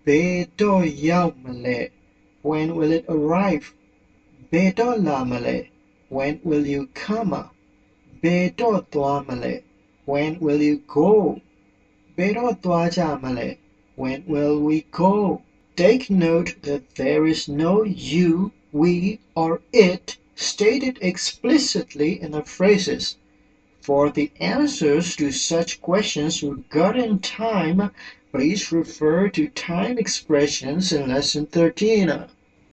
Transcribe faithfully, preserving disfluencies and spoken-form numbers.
ဘယ်တော့ရောက်မလဲ When will it arrive ဘယ်တော့လာမလဲ When will you come ဘယ်တော့သွားမလဲ When will you go ဘယ်တော့သွားကြမလဲ When will we go Take note that there is no you, we, or it stated explicitly in the phrases. For the answers to such questions regarding time, please refer to time expressions in lesson thirteen.